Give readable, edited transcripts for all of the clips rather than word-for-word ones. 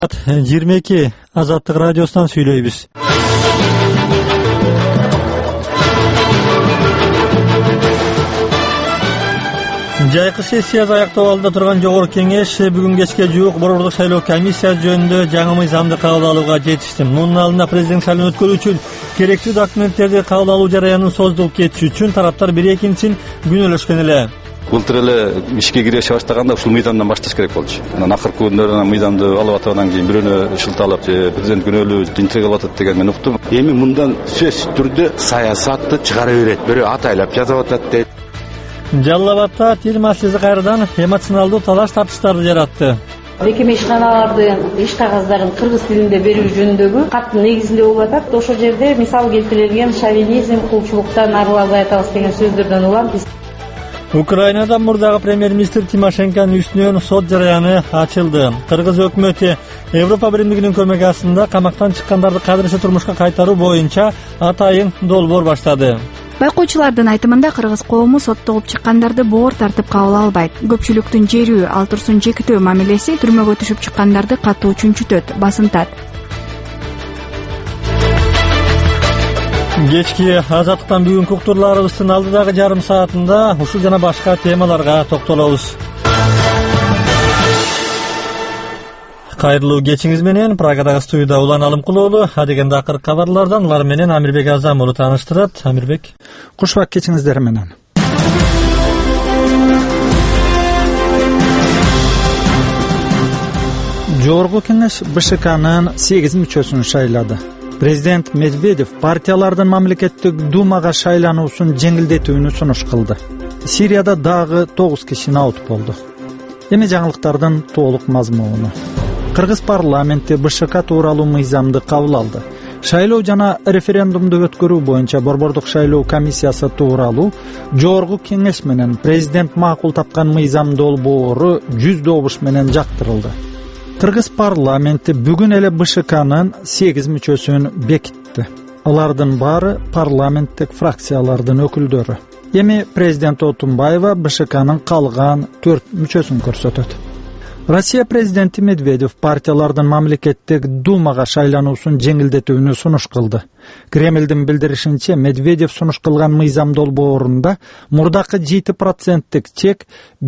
22 Азаттык радиосунан сүйлөйбүз. Жайкы сессиясы аяктоо алдыда турган Жогорку Кеңеш бүгүн кечке жуук борбордук шайлоо комиссиясы жөнүндө жаңы мыйзамды кабыл алууга жетишти. Мунун алдында президент шайлоону өткөрүү үчүн керектүү документтерди кабыл алуу жарыянын созулуп кетиши үчүн тараптар бири-экинчисин күнөөлөшкөн эле. Былтыр эле ишке кире баштаганда ушул мыйзамдан башташ керек болчу. Анан акыркы күндөрү мыйзамды алып атгандан кийин бирөөнө шылталап же президент күнөөлүү интрига кылып атат деген мен уктум. Эми мындан сөзсүз түрдө саясатты чыгара берет. Бирөө атайлап жазып атат дейт. Жалал Абадта тил маселеси кайрадан эмоционалдуу талаш тартыштарды жаратты. Мекеме ишканалардын иш кагаздарын кыргыз тилинде берүү жөнүндөгү каттын негизинде болуп атат. Ошол жерде мисал келтирилген шовинизм, кулчулуктан арыла албай атабыз деген сөздөрдөн улам биз Украинада мурдагы премьер-министр Тимошенконун үстүнөн сот жараяны ачылды. Кыргыз өкмөтү Европа биримдигинин көмөгү астында камактан чыккандарды кадырча турмушка кайтаруу боюнча атайын долбоор баштады. Байкоочулардын айтымында кыргыз коому соттолуп чыккандарды боор тартып кабыл албайт. Көпчүлүктүн жерүү, ал турсун жекитөө мамилеси түрмөгө түшүп чыккандарды катуу чүнчүтөт, басынтат. Кечки Азаттыктан бүгүнкү уктурларыбыздын алдыдагы жарым саатында ушул жана башка темаларга токтолобуз. Кайрылуу кечиңиз менен программадагы студияда Улан Алымкулоолу, адегенде акыркы кабарлардан алар менен Амирбек Азамов тааныштырат. Амирбек. Кушбак кечиңиздер менен. Жогорку Кеңеш БШКнын 8 мүчөсүн шайлады. Президент Медведев партиялардын мамлекеттик думага шайлануусун жеңилдетүүнү сунуш кылды. Сирияда дагы 9 киши наут болду. Эми жаңылыктардын толук мазмуну. Кыргыз парламенти БШК тууралуу мыйзамды кабыл алды. Шайлоо жана референдумду өткөрүү боюнча борбордук шайлоо комиссиясы тууралуу Жогорку Кеңеш менен президент макул тапкан мыйзам долбоору 100 добуш менен жактырылды. Кыргыз парламенти бүгүн эле БШКнын 8 мүчөсүн бекитти. Алардын баары парламенттик фракциялардын өкүлдөрү. Эми президент Отунбаева БШКнын калган 4 мүчөсүн көрсөтөт. Россия президенти Медведев партиялардын мамлекеттик думага шайлануусун жеңилдетүүнү сунуш кылды. Кремлдин билдиришинче, Медведев сунуш кылган мыйзам долбоорунда мурдакы 7%тик чек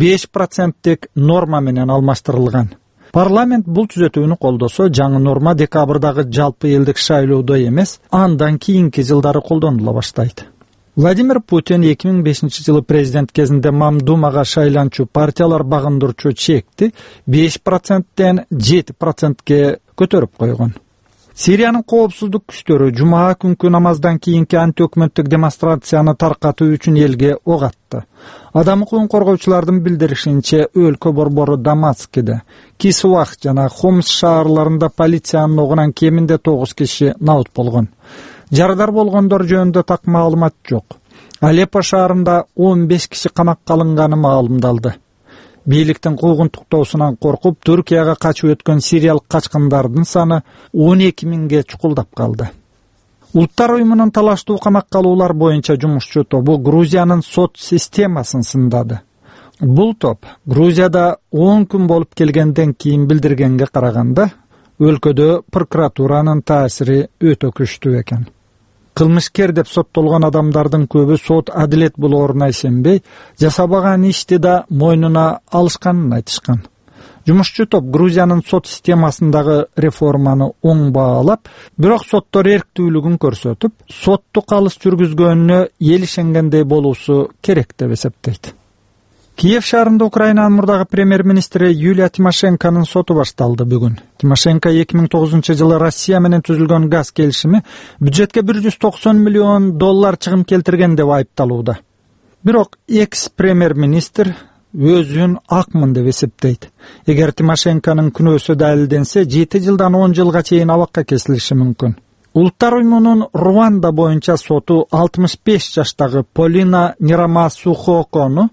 5%тик норма менен алмаштырылган. Парламент бул түзөтүүнү колдосо, жаңы норма декабрдагы жалпы элдик шайлоодо эмес, андан кийинки жылдары колдонула баштайт. Владимир Путин 2005 жылы президент кезинде Мамдумага шайланчу партиялар багындырчу чекти 5%тен 7%ке көтөрүп койгон. Сириянын коопсуздук күчтөрү жумаа күнкү намаздан кийинки антиөкмөттүк демонстрацияны таркатуу үчүн элге ок атты. Адам укугун коргоочулардын билдиришинче, өлкө борбору Дамаскиде, Кисвах жана Хомс шаарларында полициянын огунан кеминде 9 киши наут болгон. Жарадар болгондор жөнүндө так маалымат жок. Алеппо шаарында 15 киши камакка алынганы маалымдалды. Бийликтин куугунтуктоосунан коркуп, Түркияга качып өткөн сириялык качкындардын саны 12 миңге чукулдап калды. Улуттар уюмунун талаштуу камакка алуулар боюнча жумушчу тобу Грузиянын сот системасын сындады. Бул топ Грузияда 10 күн болуп келгенден кийин билдиргенге караганда, өлкөдө прокуратуранын таасири өтө күчтүү экен. Кылмышкер деп соттолгон адамдардын көбү сот адилет болооруна ишенбей, жасабаган ишти да мойнуна алышканын айтышкан. Жумушчу топ Грузиянын сот системасындагы реформаны оң баалап, бирок соттор эрктүүлүгүн көрсөтүп, сотту калыс жүргүзгөнүнө эл ишенгендей болуусу керек деп эсептейт. Киев шаарында Украинанын мурдагы премьер-министри Юлия Тимошенконун соту башталды бүгүн. Тимошенко 2009 жылы Россия менен түзүлгөн газ келишими бюджетке $190 миллион чыгым келтирген деп айыпталууда. Бирок экс-премьер-министр өзүн акмын деп эсептейт. Эгер Тимошенконун күнөөсү далилденсе, 7 жылдан 10 жылга чейин абакка кесилиши мүмкүн. Улуттар уюмунун Руанда боюнча соту 65 жаштагы Полина Нирамасухокону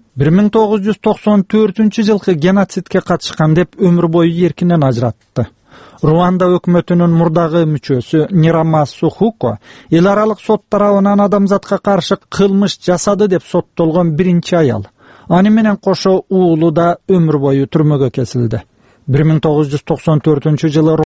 1994 жылкы геноцидке катышкан деп өмүр бою эркинен ажыратты. Руанда өкмөтүнүн мурдагы мүчөсү Нирамасухоко эл аралык сот тарабынан адамзатка каршы кылмыш жасады деп соттолгон биринчи аял. Аны менен кошо уулу да өмүр бою түрмөгө кесилди. 1994 жылы